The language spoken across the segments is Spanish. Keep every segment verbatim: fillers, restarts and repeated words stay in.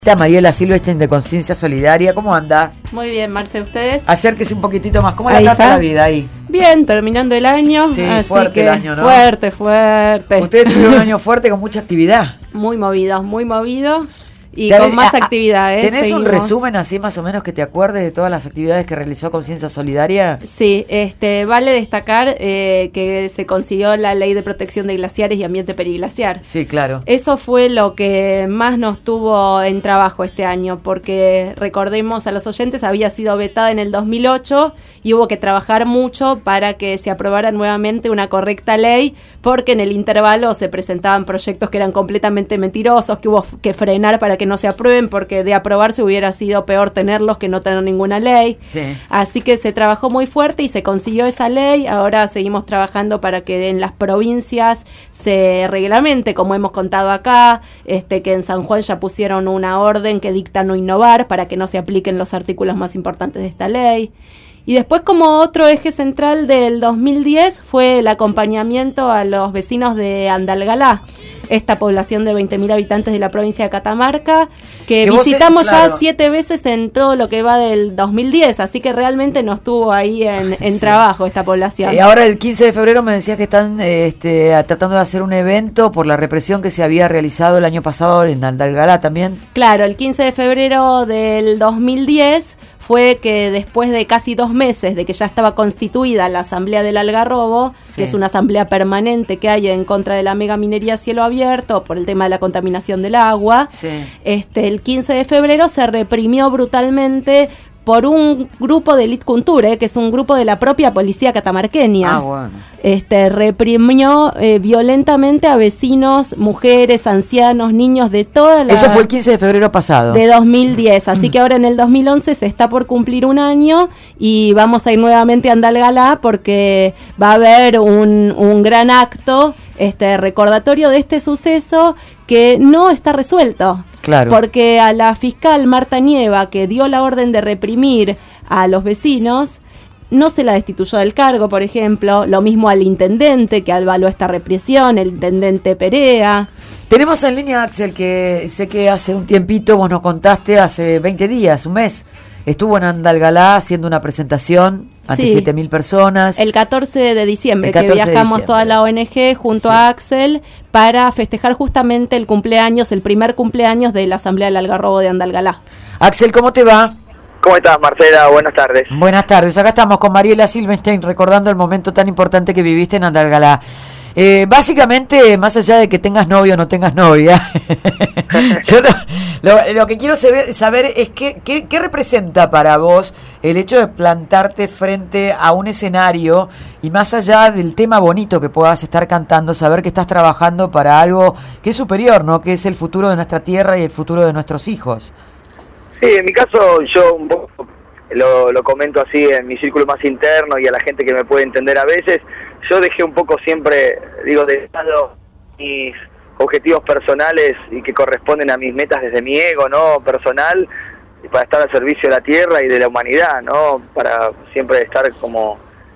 Mariela Silvestein de Conciencia Solidaria, ¿cómo anda? Muy bien, Marce, ¿ustedes? Acérquese un poquitito más, ¿cómo ahí la trata está la vida ahí? Bien, terminando el año. Sí, así fuerte que el año, ¿no? Fuerte, fuerte. Ustedes tuvieron un año fuerte con mucha actividad. Muy movido, muy movido. Y Te- con más a- actividad, ¿eh? ¿Tenés Seguimos. un resumen así más o menos que te acuerdes de todas las actividades que realizó Conciencia Solidaria? Sí, este, vale destacar eh, que se consiguió la Ley de Protección de Glaciares y Ambiente Periglaciar. Sí, claro. Eso fue lo que más nos tuvo en trabajo este año, porque recordemos a los oyentes, había sido vetada en el dos mil ocho y hubo que trabajar mucho para que se aprobara nuevamente una correcta ley, porque en el intervalo se presentaban proyectos que eran completamente mentirosos, que hubo que frenar para que no se aprueben, porque de aprobarse hubiera sido peor tenerlos que no tener ninguna ley. Sí. Así que se trabajó muy fuerte y se consiguió esa ley. Ahora seguimos trabajando para que en las provincias se reglamente, como hemos contado acá, este que en San Juan ya pusieron una orden que dicta no innovar para que no se apliquen los artículos más importantes de esta ley. Y después, como otro eje central del dos mil diez, fue el acompañamiento a los vecinos de Andalgalá, esta población de veinte mil habitantes de la provincia de Catamarca, que, Que vos, visitamos eh, claro. ya siete veces en todo lo que va del dos mil diez, así que realmente nos tuvo ahí en, en Sí. trabajo esta población. Y ahora el quince de febrero me decías que están eh, este, tratando de hacer un evento por la represión que se había realizado el año pasado en Andalgalá también. Claro, el quince de febrero del dos mil diez fue que después de casi dos meses de que ya estaba constituida la Asamblea del Algarrobo, Sí. que es una asamblea permanente que hay en contra de la megaminería a cielo abierto por el tema de la contaminación del agua, Sí. este, el quince de febrero se reprimió brutalmente por un grupo de Elite Culture, que es un grupo de la propia policía catamarqueña. Ah, bueno. Este, reprimió eh, violentamente a vecinos, mujeres, ancianos, niños de toda la... Eso fue el quince de febrero pasado. De dos mil diez, así que ahora en el dos mil once se está por cumplir un año y vamos a ir nuevamente a Andalgalá porque va a haber un, un gran acto este recordatorio de este suceso que no está resuelto. Claro. Porque a la fiscal Marta Nieva, que dio la orden de reprimir a los vecinos, no se la destituyó del cargo, por ejemplo. Lo mismo al intendente que avaló esta represión, el intendente Perea. Tenemos en línea a Axel, que sé que hace un tiempito, vos nos contaste, hace veinte días, un mes, estuvo en Andalgalá haciendo una presentación ante Sí. siete mil personas. El catorce de diciembre, El catorce que de viajamos diciembre. toda la O N G junto Sí. a Axel para festejar justamente el cumpleaños, el primer cumpleaños de la Asamblea del Algarrobo de Andalgalá. Axel, ¿cómo te va? ¿Cómo estás, Marcela? Buenas tardes. Buenas tardes, acá estamos con Mariela Silvestein recordando el momento tan importante que viviste en Andalgalá. Eh, básicamente, más allá de que tengas novio o no tengas novia, yo lo, lo, lo que quiero saber, saber es qué, qué, qué representa para vos el hecho de plantarte frente a un escenario y más allá del tema bonito que puedas estar cantando, saber que estás trabajando para algo que es superior, ¿no? Que es el futuro de nuestra tierra y el futuro de nuestros hijos. Sí, en mi caso yo un poco lo, lo comento así en mi círculo más interno y a la gente que me puede entender a veces. Yo dejé un poco siempre, digo, de lado mis objetivos personales y que corresponden a mis metas desde mi ego, ¿no? Personal, y para estar al servicio de la tierra y de la humanidad, ¿no? Para siempre estar como,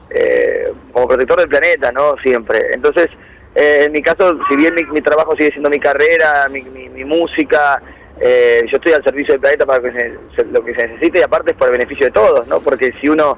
eh, como protector del planeta, ¿no? Siempre. Entonces, eh, en mi caso, si bien mi, mi trabajo sigue siendo mi carrera, mi, mi, mi música, eh, yo estoy al servicio del planeta para que se, se, lo que se necesite y aparte es por el beneficio de todos, ¿no? Porque si uno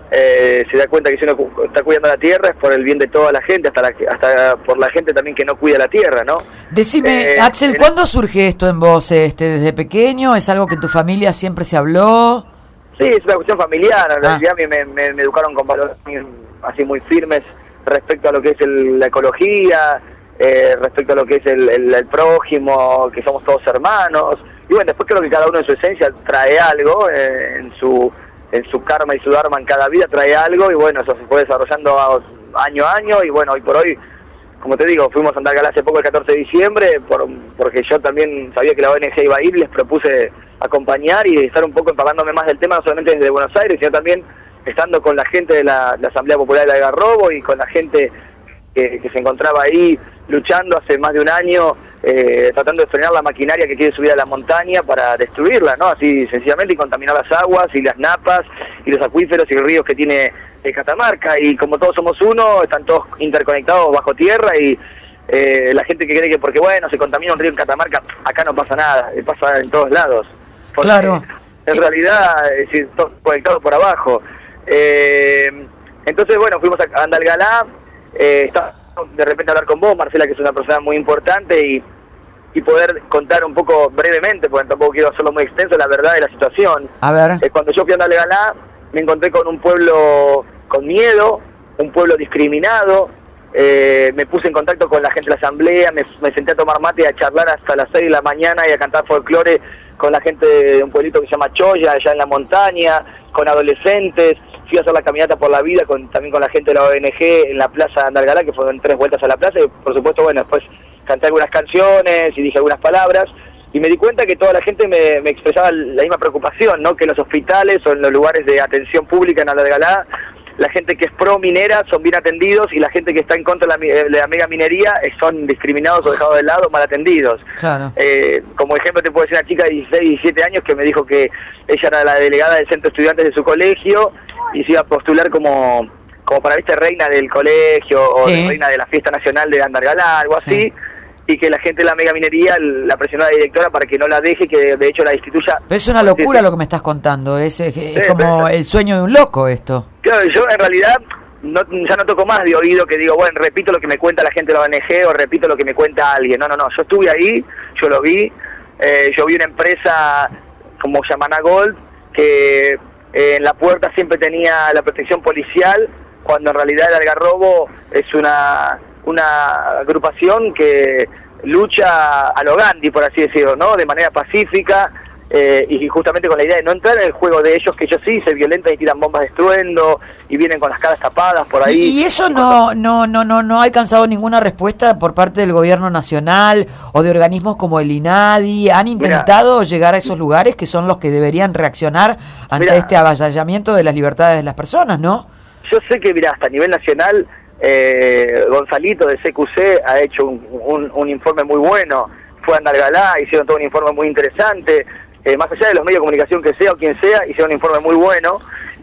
Eh, se da cuenta que si uno cu- está cuidando la tierra es por el bien de toda la gente, hasta la, hasta por la gente también que no cuida la tierra, ¿no? Decime, Eh, Axel, en- ¿cuándo surge esto en vos? Este, ¿desde pequeño? ¿Es algo que en tu familia siempre se habló? Sí, es una cuestión familiar, en Ah. realidad me, me, me educaron con valores muy- así muy firmes respecto a lo que es el, la ecología, eh, respecto a lo que es el, el, el prójimo, que somos todos hermanos, y bueno, después creo que cada uno en su esencia trae algo, eh, en su en su karma y su dharma en cada vida trae algo, y bueno, eso se fue desarrollando a- año a año, y bueno, hoy por hoy, como te digo, fuimos a Andalgalá hace poco el catorce de diciembre, por, porque yo también sabía que la O N G iba a ir, les propuse acompañar y estar un poco empapándome más del tema, no solamente desde Buenos Aires, sino también estando con la gente de la, la Asamblea Popular del Algarrobo y con la gente que, que se encontraba ahí luchando hace más de un año, eh, tratando de frenar la maquinaria que quiere subir a la montaña para destruirla, ¿no? Así sencillamente, y contaminar las aguas y las napas y los acuíferos y ríos que tiene eh, Catamarca. Y como todos somos uno, están todos interconectados bajo tierra y Eh, la gente que cree que porque, bueno, se contamina un río en Catamarca, acá no pasa nada, pasa en todos lados. Porque claro. En realidad, es decir, todo conectado por abajo. Eh, entonces, bueno, fuimos a Andalgalá, eh, estaba de repente a hablar con vos, Marcela, que es una persona muy importante, y, y poder contar un poco brevemente, porque tampoco quiero hacerlo muy extenso, la verdad de la situación. A ver. Eh, cuando yo fui a Andalgalá, me encontré con un pueblo con miedo, un pueblo discriminado. Eh, me puse en contacto con la gente de la asamblea, me, me senté a tomar mate y a charlar hasta las seis de la mañana y a cantar folclore con la gente de un pueblito que se llama Choya, allá en la montaña, con adolescentes. Fui a hacer la caminata por la vida con, también con la gente de la O N G en la plaza de Andalgalá, que fueron tres vueltas a la plaza, y por supuesto, bueno, después canté algunas canciones y dije algunas palabras, y me di cuenta que toda la gente me, me expresaba la misma preocupación, ¿no? Que en los hospitales o en los lugares de atención pública en Andalgalá, la gente que es pro minera son bien atendidos, y la gente que está en contra de la, de la mega minería son discriminados o dejados de lado, mal atendidos. Claro. Eh, como ejemplo te puedo decir una chica de dieciséis, diecisiete años que me dijo que ella era la delegada del centro de estudiantes de su colegio y se iba a postular como, como para, viste, reina del colegio o sí. de reina de la fiesta nacional de Andalgalá, algo sí. así. Y que la gente de la mega minería la presionó a la directora para que no la deje, que de hecho la destituya. Pero es una locura lo que me estás contando, es, es, es sí, como pero, el sueño de un loco esto. Claro, yo en realidad no, ya no toco más de oído que digo, bueno, repito lo que me cuenta la gente de la O N G o repito lo que me cuenta alguien. No, no, no, yo estuve ahí, yo lo vi, eh, yo vi una empresa como Yamana Gold que eh, en la puerta siempre tenía la protección policial, cuando en realidad el Algarrobo es una... una agrupación que lucha a lo Gandhi, por así decirlo, ¿no? De manera pacífica, eh, y justamente con la idea de no entrar en el juego de ellos, que ellos sí se violentan y tiran bombas de estruendo y vienen con las caras tapadas por ahí. Y, y eso no, no, no, no, no ha alcanzado ninguna respuesta por parte del gobierno nacional o de organismos como el INADI. ¿Han intentado mirá, llegar a esos lugares que son los que deberían reaccionar ante mirá, este avasallamiento de las libertades de las personas, no? Yo sé que, mirá, hasta a nivel nacional, Eh, Gonzalito de C Q C ha hecho un, un, un informe muy bueno, fue a Andalgalá, hicieron todo un informe muy interesante, eh, más allá de los medios de comunicación que sea o quien sea, hicieron un informe muy bueno,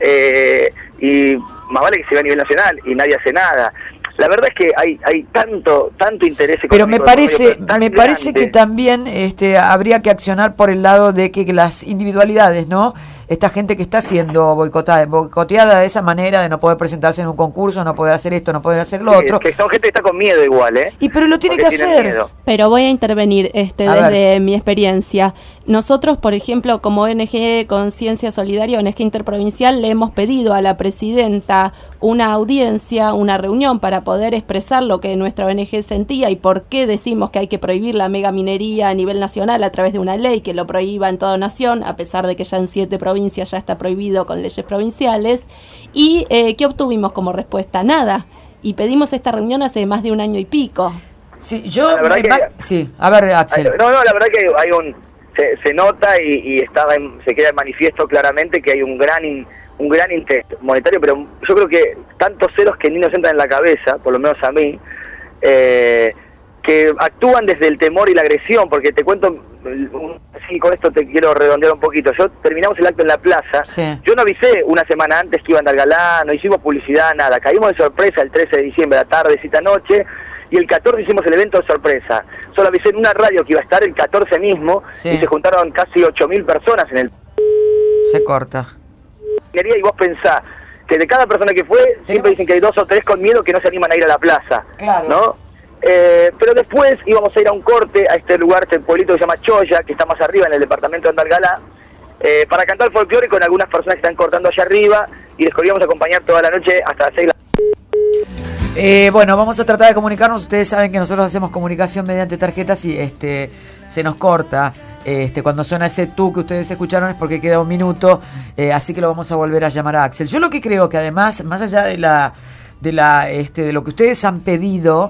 eh, y más vale que se ve a nivel nacional y nadie hace nada. La verdad es que hay hay tanto tanto interés económico. Pero me parece medio, me parece que también este habría que accionar por el lado de que, que las individualidades, ¿no? Esta gente que está siendo boicotada, boicoteada de esa manera, de no poder presentarse en un concurso, no poder hacer esto, no poder hacer lo sí, otro. Que son gente que está con miedo igual, ¿eh? Y pero lo tiene Porque que hacer. Miedo. Pero voy a intervenir este a desde ver. mi experiencia. Nosotros, por ejemplo, como O N G Conciencia Solidaria, O N G Interprovincial, le hemos pedido a la presidenta una audiencia, una reunión para poder expresar lo que nuestra O N G sentía y por qué decimos que hay que prohibir la megaminería a nivel nacional a través de una ley que lo prohíba en toda nación, a pesar de que ya en siete provincias ya está prohibido con leyes provinciales. ¿Y eh, qué obtuvimos como respuesta? Nada. Y pedimos esta reunión hace más de un año y pico. Sí, yo... Me, que, va, sí, a ver, Axel. No, no, la verdad que hay un... Se, se nota y, y está en, se queda en manifiesto claramente que hay un gran... In, un gran interés monetario, pero yo creo que tantos ceros que ni nos entran en la cabeza, por lo menos a mí, eh, que actúan desde el temor y la agresión, porque te cuento, sí, con esto te quiero redondear un poquito. Yo terminamos el acto en la plaza, sí. Yo no avisé una semana antes que iba a Andalgalá, no hicimos publicidad, nada, caímos de sorpresa el trece de diciembre, la tardecita noche, y el catorce hicimos el evento de sorpresa. Solo avisé en una radio que iba a estar el catorce mismo, sí. Y se juntaron casi ocho mil personas en el... Se corta. Y vos pensás que de cada persona que fue, ¿tenemos? Siempre dicen que hay dos o tres con miedo que no se animan a ir a la plaza, claro. ¿No? Eh, pero después íbamos a ir a un corte a este lugar, este pueblito que se llama Choya, que está más arriba en el departamento de Andalgalá, eh, para cantar folclore con algunas personas que están cortando allá arriba, y les queríamos acompañar toda la noche hasta las seis de la... Eh, bueno, vamos a tratar de comunicarnos. Ustedes saben que nosotros hacemos comunicación mediante tarjetas y este se nos corta. Este, cuando suena ese tú que ustedes escucharon es porque queda un minuto, eh, así que lo vamos a volver a llamar a Axel. Yo lo que creo que además, más allá de la de la este de lo que ustedes han pedido,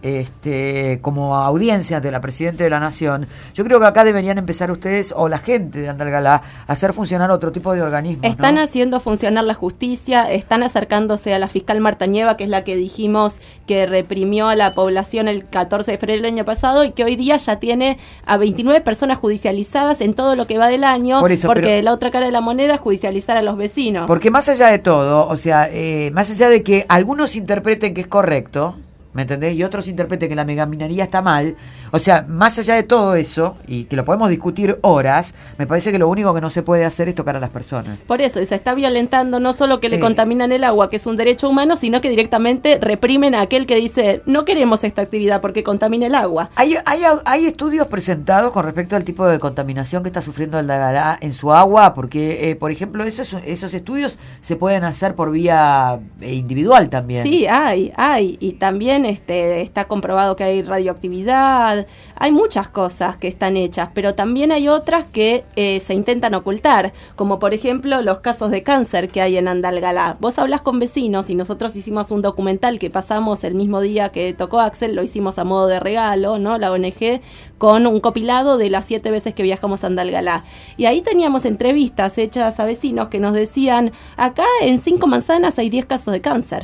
este como audiencia de la Presidenta de la Nación, yo creo que acá deberían empezar ustedes o la gente de Andalgalá a hacer funcionar otro tipo de organismos. Están ¿no? haciendo funcionar la justicia, están acercándose a la fiscal Marta Nieva, que es la que dijimos que reprimió a la población el catorce de febrero del año pasado y que hoy día ya tiene a veintinueve personas judicializadas en todo lo que va del año, Por eso, porque pero, la otra cara de la moneda es judicializar a los vecinos. Porque más allá de todo, o sea, eh, más allá de que algunos interpreten que es correcto, ¿me entendés? Y otros interpreten que la megaminería está mal. O sea, más allá de todo eso, y que lo podemos discutir horas, me parece que lo único que no se puede hacer es tocar a las personas. Por eso, y se está violentando no solo que Eh. le contaminan el agua, que es un derecho humano, sino que directamente reprimen a aquel que dice, no queremos esta actividad porque contamina el agua. ¿Hay, hay, hay estudios presentados con respecto al tipo de contaminación que está sufriendo el Dagalá en su agua? Porque, eh, por ejemplo, esos, esos estudios se pueden hacer por vía individual también. Sí, hay, hay. Y también este, está comprobado que hay radioactividad. Hay muchas cosas que están hechas, pero también hay otras que eh, se intentan ocultar, como por ejemplo los casos de cáncer que hay en Andalgalá. Vos hablás con vecinos y nosotros hicimos un documental que pasamos el mismo día que tocó Axel, lo hicimos a modo de regalo, ¿no? La O N G, con un compilado de las siete veces que viajamos a Andalgalá. Y ahí teníamos entrevistas hechas a vecinos que nos decían, acá en cinco manzanas hay diez casos de cáncer.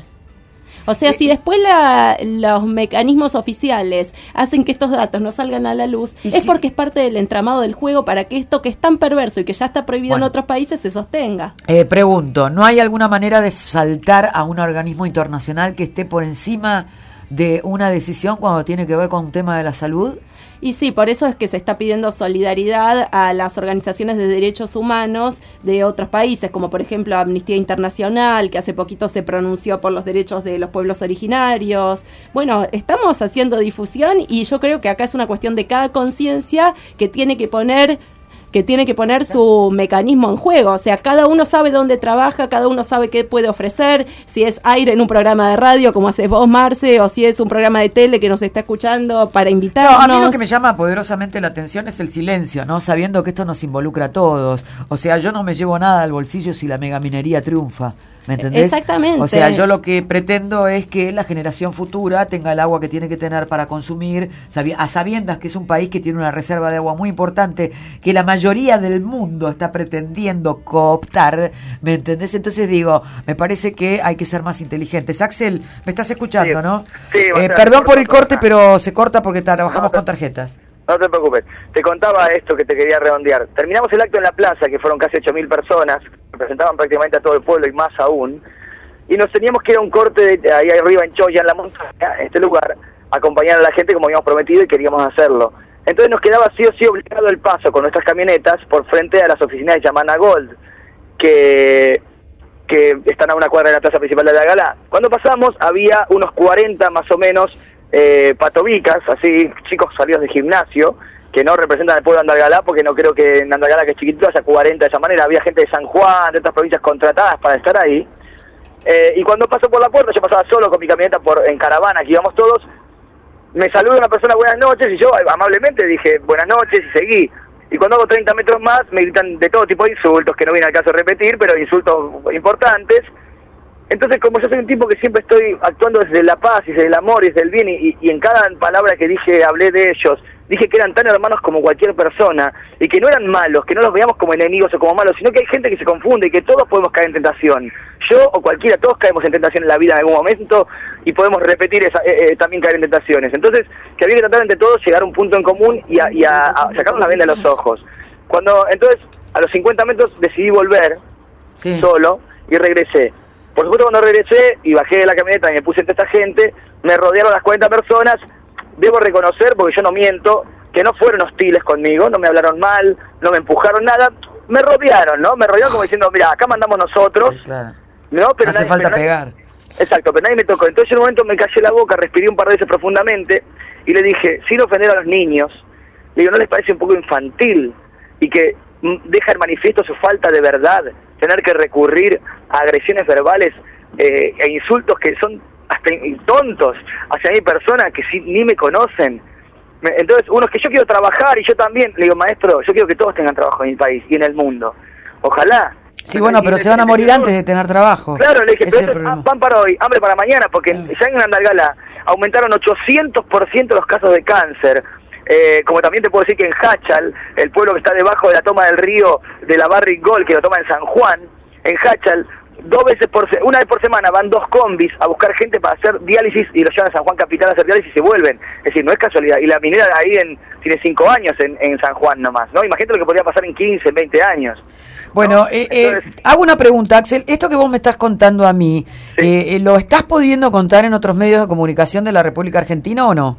O sea, si después la, los mecanismos oficiales hacen que estos datos no salgan a la luz, es si... porque es parte del entramado del juego para que esto que es tan perverso y que ya está prohibido bueno, en otros países se sostenga. Eh, pregunto, ¿no hay alguna manera de saltar a un organismo internacional que esté por encima de una decisión cuando tiene que ver con un tema de la salud? Y sí, por eso es que se está pidiendo solidaridad a las organizaciones de derechos humanos de otros países, como por ejemplo Amnistía Internacional, que hace poquito se pronunció por los derechos de los pueblos originarios. Bueno, estamos haciendo difusión y yo creo que acá es una cuestión de cada conciencia que tiene que poner... que tiene que poner su mecanismo en juego. O sea, cada uno sabe dónde trabaja, cada uno sabe qué puede ofrecer, si es aire en un programa de radio, como haces vos, Marce, o si es un programa de tele que nos está escuchando para invitarnos. No, a mí lo que me llama poderosamente la atención es el silencio, ¿no? Sabiendo que esto nos involucra a todos. O sea, yo no me llevo nada al bolsillo si la megaminería triunfa. ¿Me entendés? Exactamente. O sea, yo lo que pretendo es que la generación futura tenga el agua que tiene que tener para consumir, a sabiendas que es un país que tiene una reserva de agua muy importante, que la mayoría del mundo está pretendiendo cooptar, ¿me entendés? Entonces digo, me parece que hay que ser más inteligentes. Axel, me estás escuchando, sí, ¿no? Sí. Eh, perdón por el corte, pero se corta porque trabajamos no, con tarjetas. No te preocupes. Te contaba esto que te quería redondear. Terminamos el acto en la plaza, que fueron casi ocho mil personas, representaban prácticamente a todo el pueblo y más aún, y nos teníamos que ir a un corte de, ahí arriba en Choya, en la montaña, en este lugar, acompañar a la gente como habíamos prometido y queríamos hacerlo. Entonces nos quedaba sí o sí obligado el paso con nuestras camionetas por frente a las oficinas de Yamana Gold, que, que están a una cuadra de la plaza principal de la Gala. Cuando pasamos había unos cuarenta más o menos eh, patobicas, así chicos salidos de gimnasio, que no representan al pueblo de Andalgalá, porque no creo que en Andalgalá, que es chiquitito, haya cuarenta de esa manera. Había gente de San Juan, de otras provincias contratadas para estar ahí. Eh, y cuando paso por la puerta, yo pasaba solo con mi camioneta por en caravana, que íbamos todos, me saluda una persona, buenas noches, y yo amablemente dije, buenas noches, y seguí. Y cuando hago treinta metros más, me gritan de todo tipo de insultos, que no viene al caso de repetir, pero insultos importantes. Entonces, como yo soy un tipo que siempre estoy actuando desde la paz, y desde el amor, y desde el bien, y, y en cada palabra que dije, hablé de ellos, dije que eran tan hermanos como cualquier persona, y que no eran malos, que no los veíamos como enemigos o como malos, sino que hay gente que se confunde, y que todos podemos caer en tentación. Yo o cualquiera, todos caemos en tentación en la vida en algún momento, y podemos repetir esa, eh, eh, también caer en tentaciones. Entonces, que había que tratar entre todos llegar a un punto en común y a, y a, a sacarnos la venda de los ojos. Cuando, entonces, a los cincuenta metros decidí volver, sí, solo, y regresé. Por supuesto, cuando regresé y bajé de la camioneta y me puse entre esta gente, me rodearon las cuarenta personas. Debo reconocer, porque yo no miento, que no fueron hostiles conmigo, no me hablaron mal, no me empujaron nada, me rodearon, ¿no? Me rodearon como diciendo, mira, acá mandamos nosotros, sí, claro, ¿no? Pero hace nadie, falta pero pegar. Nadie, exacto, pero nadie me tocó. Entonces en un momento me callé la boca, respiré un par de veces profundamente y le dije, sin ofender a los niños, le digo, ¿no les parece un poco infantil y que deja en manifiesto su falta de verdad, tener que recurrir a agresiones verbales eh, e insultos que son hasta tontos hacia mi persona que si, ni me conocen? Entonces, uno es que yo quiero trabajar y yo también, le digo, maestro, yo quiero que todos tengan trabajo en mi país y en el mundo. Ojalá. Sí, bueno, pero se van a morir antes de tener trabajo. Claro, le dije, pero esto es pan para hoy, hambre para mañana, porque claro, ya en Andalgalá aumentaron ochocientos por ciento los casos de cáncer. Eh, como también te puedo decir que en Hachal, el pueblo que está debajo de la toma del río de la Barrick Gold, que lo toma en San Juan, en Hachal dos veces por se una vez por semana van dos combis a buscar gente para hacer diálisis y los llevan a San Juan Capital a hacer diálisis y se vuelven. Es decir, no es casualidad. Y la minera ahí en, tiene cinco años en, en San Juan nomás, ¿no? Imagínate lo que podría pasar en quince, en veinte años. Bueno, ¿no? eh, Entonces, eh, hago una pregunta, Axel. Esto que vos me estás contando a mí, sí. eh, ¿lo estás pudiendo contar en otros medios de comunicación de la República Argentina o no?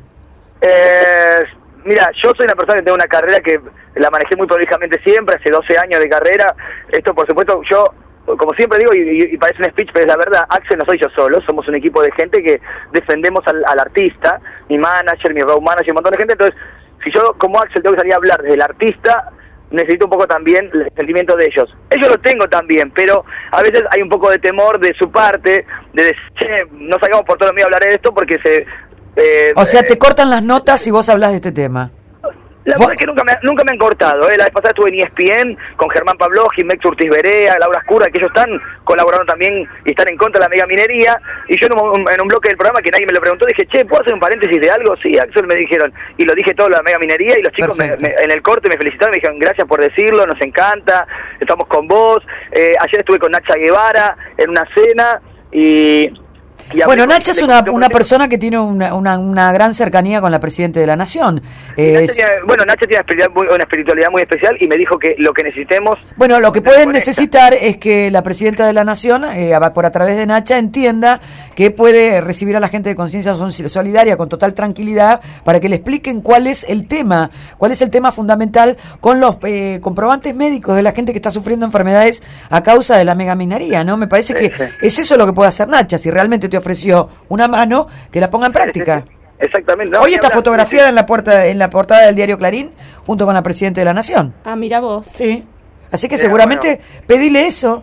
Eh, mira, yo soy una persona que tengo una carrera que la manejé muy prolijamente siempre, hace doce años de carrera. Esto, por supuesto, yo, como siempre digo, y, y, y parece un speech, pero es la verdad, Axel no soy yo solo, somos un equipo de gente que defendemos al, al artista, mi manager, mi road manager, un montón de gente. Entonces, si yo como Axel tengo que salir a hablar desde el artista, necesito un poco también el sentimiento de ellos. Ellos lo tengo también, pero a veces hay un poco de temor de su parte, de decir, che, no salgamos por todo el medio a hablar de esto porque se... Eh, o sea, te eh, cortan las notas y vos hablas de este tema. La verdad es que nunca me, nunca me han cortado, ¿eh? La vez pasada estuve en E S P N con Germán Pavlovsky, Mex Urtiz Berea, Laura Escura, que ellos están colaborando también y están en contra de la mega minería. Y yo en un, en un bloque del programa que nadie me lo preguntó, dije, che, ¿puedo hacer un paréntesis de algo? Sí, Axel, me dijeron. Y lo dije todo, la mega minería, y los chicos me, me, en el corte me felicitaron, me dijeron, gracias por decirlo, nos encanta, estamos con vos. Eh, ayer estuve con Nacha Guevara en una cena y... Bueno, Nacha es una, una persona que tiene una, una, una gran cercanía con la Presidenta de la Nación. Eh, es... Nacha tiene, bueno, Nacha tiene una espiritualidad, muy, una espiritualidad muy especial y me dijo que lo que necesitemos... Bueno, lo que pueden necesitar es que la Presidenta de la Nación, eh, por a través de Nacha, entienda que puede recibir a la gente de Conciencia Solidaria con total tranquilidad para que le expliquen cuál es el tema, cuál es el tema fundamental con los eh, comprobantes médicos de la gente que está sufriendo enfermedades a causa de la megaminería, ¿no? Me parece que sí, sí. es eso lo que puede hacer Nacha, si realmente te ofreció una mano, que la ponga en práctica. Sí, sí, sí. Exactamente. No, hoy está fotografiada sí, sí. en la puerta, en la portada del diario Clarín, junto con la Presidenta de la Nación. Ah, mira vos. Sí. Así que seguramente bueno. pedile eso.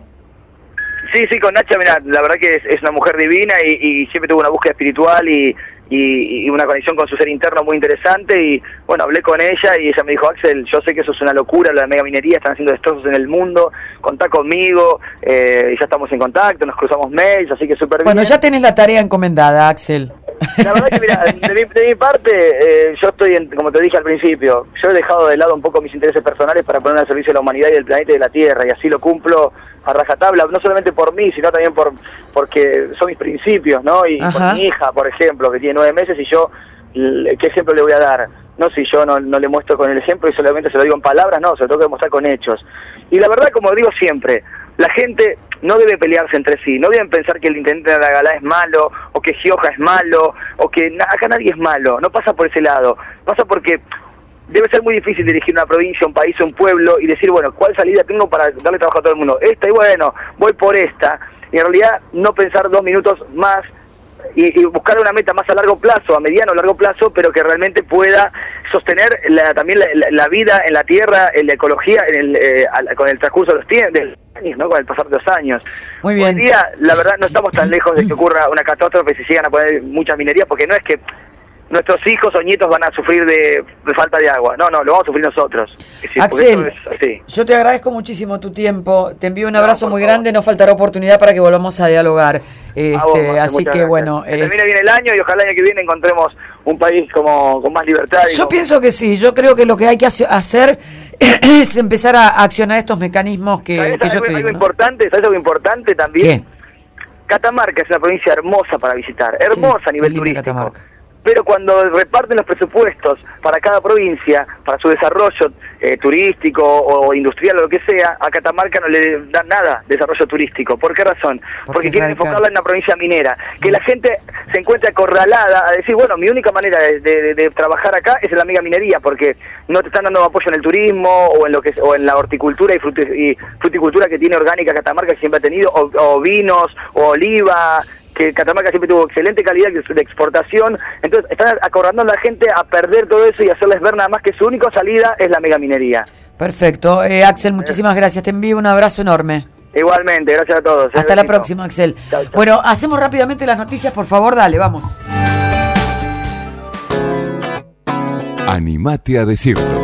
Sí, sí, con Nacha, mira, la verdad que es, es una mujer divina y, y siempre tuvo una búsqueda espiritual y, y, y una conexión con su ser interno muy interesante. Y bueno, hablé con ella y ella me dijo, Axel, yo sé que eso es una locura, la mega minería, están haciendo destrozos en el mundo, contá conmigo, eh, y ya estamos en contacto, nos cruzamos mails, así que súper bien. Bueno, ya tenés la tarea encomendada, Axel. La verdad que mira, de mi, de mi parte, eh, yo estoy, en, como te dije al principio, yo he dejado de lado un poco mis intereses personales para poner al servicio de la humanidad y del planeta y de la Tierra, y así lo cumplo a rajatabla, no solamente por mí, sino también por porque son mis principios, ¿no? Y Ajá. por mi hija, por ejemplo, que tiene nueve meses, y yo, ¿qué ejemplo le voy a dar? No, si yo no, no le muestro con el ejemplo y solamente se lo digo en palabras, no, se lo tengo que demostrar con hechos. Y la verdad, como digo siempre, la gente no debe pelearse entre sí, no deben pensar que el intendente de Aragala es malo, o que Gioja es malo, o que na acá nadie es malo, no pasa por ese lado, pasa porque debe ser muy difícil dirigir una provincia, un país, un pueblo, y decir, bueno, ¿cuál salida tengo para darle trabajo a todo el mundo? Esta, y bueno, voy por esta, y en realidad no pensar dos minutos más, y, y buscar una meta más a largo plazo, a mediano o largo plazo, pero que realmente pueda sostener la, también la, la, la vida en la tierra, en la ecología, en el, eh, al, con el transcurso de los tiempos, ¿no? Con el pasar de los años. Muy bien. Hoy día, la verdad, no estamos tan lejos de que ocurra una catástrofe y se sigan a poner muchas minerías, porque no es que nuestros hijos o nietos van a sufrir de, de falta de agua. No, no, lo vamos a sufrir nosotros. Es decir, Axel, es yo te agradezco muchísimo tu tiempo. Te envío un abrazo no, muy favor. grande. No faltará oportunidad para que volvamos a dialogar. Este, a vos, Marce, así que gracias. bueno. Que termine eh, bien el año y ojalá el año que viene encontremos un país como con más libertad. Y yo como... pienso que sí. Yo creo que lo que hay que hacer es empezar a accionar estos mecanismos que, ¿Sabes, que yo algo, te digo. Algo ¿no? importante, ¿sabes algo importante también? ¿Qué? Catamarca es una provincia hermosa para visitar. Hermosa sí, a nivel turístico. Catamarca. Pero cuando reparten los presupuestos para cada provincia, para su desarrollo eh, turístico o industrial o lo que sea, a Catamarca no le dan nada de desarrollo turístico. ¿Por qué razón? Porque, Porque quieren radical. enfocarla en una provincia minera. Que sí. la gente se encuentre acorralada a decir, bueno, mi única manera de, de, de trabajar acá es en la mega minería, porque no te están dando apoyo en el turismo o en lo que o en la horticultura y, fruti, y fruticultura que tiene orgánica Catamarca, que siempre ha tenido, o, o vinos, o oliva, que Catamarca siempre tuvo excelente calidad de exportación. Entonces están acorralando a la gente a perder todo eso y hacerles ver nada más que su única salida es la megaminería. Perfecto. Eh, Axel, muchísimas gracias. Te envío un abrazo enorme. Igualmente, gracias a todos. Hasta besito. La próxima, Axel. Chau, chau. Bueno, hacemos rápidamente las noticias, por favor, dale, vamos. Animate a decirlo.